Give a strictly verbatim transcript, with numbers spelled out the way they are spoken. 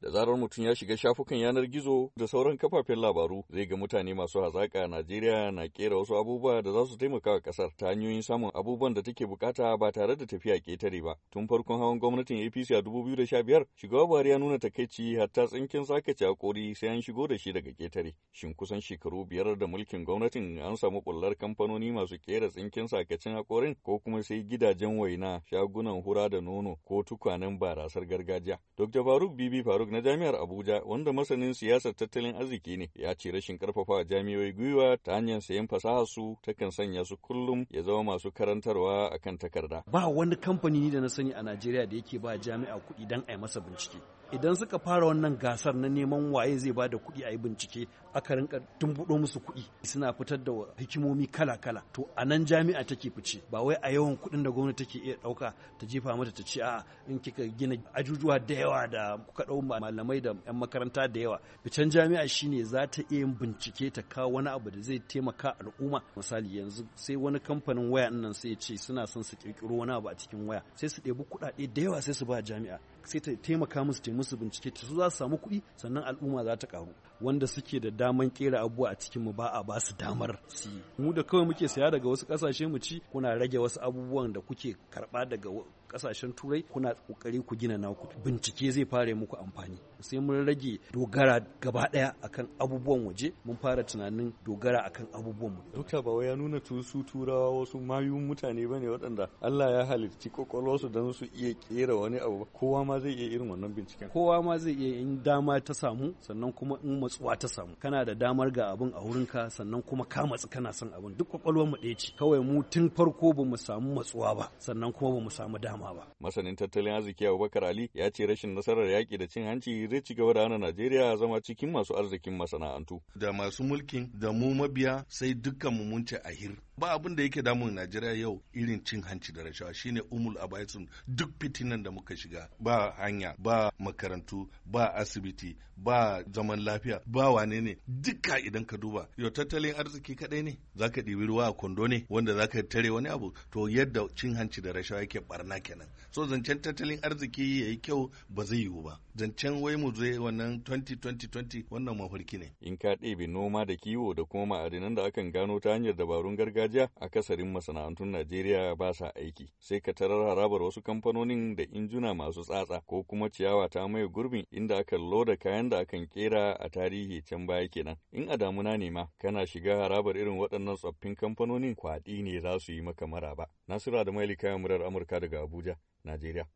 Da zarar mutum ya shiga shafukan yanar gizo da sauran kafafen labaru zai ga mutane masu hazaƙa a Najeriya na kera wasu abubuwa da za su taimaka wa ƙasar ta hanyoyin samun abubuwan da take bukata ba tare da tafiya ƙetare ba. Tun farkon hawan gwamnatin A P C a dubu biyu da sha biyar, shugaba Buhari ya nuna takaici hatta tsinkin sakace hakori sai an shigo da shi daga ƙetare. Shin kusan shekaru biyar da mulkin gwamnatin an samu kullar kamfanoni masu kera tsinkin sakacin hakorin ko kuma sai gidajen waina, shagunan hura da nono ko tukwanen barasar gargajiya. Dokta Faruk Bibi Faruk na Jami'ar Abuja, wanda masanin siyasar tattalin arziki ne, ya ce rashin karfafa jami'oi gwiwa ta hanyar sayan fasahar su takan sanya su kullum ya zama masu karantarwa akan takarda. Ba wani kamfani da na sani a Najeriya da yake ba jami'a kuɗi don a yi masa bincike. Idan suka fara wannan gasar na neman waye zai ba da kuɗi a yi bincike, aka rinka tumbuɗo musu kuɗi suna fitar da hikimomi kala-kala. To a nan jami'a take fice, ba wai a yawan kuɗin da gwamnati take iya ɗauka ta jefa mata ta ce a'a in kika gina ajujuwa da yawa da kuka ɗau malamai da 'yan makaranta da yawa. Ficen jami'a shine za ta iya yin bincike ta kawo wani abu da zai taimaka al'umma. Misali yanzu sai wani kamfanin waya nan sai ya ce suna son su ƙirƙiro wani abu a cikin waya, sai su ɗebi kuɗaɗe da yawa sai su ba jami'a, sai ta taimaka musu ta musu bincike, ta su za su samu kuɗi sannan al'umma za ta karu. Wanda suke da daman kera abubuwa a cikin mu ba a ba su damar su yi. Mu da kawai muke saya daga wasu ƙasashe mu ci, kuna rage wasu abubuwan da kuke karɓa daga ƙasashen turai, kuna ƙoƙari ku gina naku. Bincike zai fara muku amfani. Sai mun rage dogara gaba ɗaya akan abubuwan waje, mun fara tunanin dogara akan abubuwan mu. Dokta ba ya nuna su turawa wasu mayun mutane bane waɗanda Allah ya halicci kwakwalwarsu don su iya kera wani abu. Kowa ma zai iya irin wannan binciken. Kowa ma zai iya, in dama ta samu, sannan kuma in matsuwa ta samu. Kana da damar ga abin a wurinka, sannan kuma ka matsu kana son abin. Duk kwakwalwar mu ɗaya ce. Kawai mu tun farko ba mu samu matsuwa ba, sannan kuma ba mu samu dama ba. Masanin tattalin arziki Abubakar Ali ya ce rashin nasarar yaƙi da cin hanci zai ci gaba da hana Najeriya zama cikin masu arzikin masana'antu. Da masu mulkin da mu mabiya sai dukkan mu mun ce ahir. Ba abin da yake damun Najeriya yau irin cin hanci da rashawa, shine umul abaisun duk fitinan da muka shiga. Ba hanya, ba makarantu, ba asibiti, ba zaman lafiya, ba wane ne, duka idan ka duba. Yau tattalin arziki kadai ne, zaka ɗibi ruwa a kwando ne wanda zaka tare wani abu. To yadda cin hanci da rashawa yake barna kenan. So zancen tattalin arziki yayi kyau ba zai yiwu ba. Zancen wai mu zai wannan twenty twenty twenty wannan mafarki ne. In ka ɗebe noma da kiwo da kuma ma'adinan da akan gano ta hanyar dabarun gargajiya, akasarin masana'antun Najeriya ba sa aiki. Sai ka tarar harabar wasu kamfanonin da injuna masu tsatsa ko kuma ciyawa ta maye gurbin inda aka loda kayan da akan kera a tarihi can baya kenan. In a damuna ne ma kana shiga harabar irin waɗannan tsoffin kamfanonin, kwaɗi ne za su yi maka maraba. Nasiru da Maili kayan murar Amurka daga Abuja, Najeriya.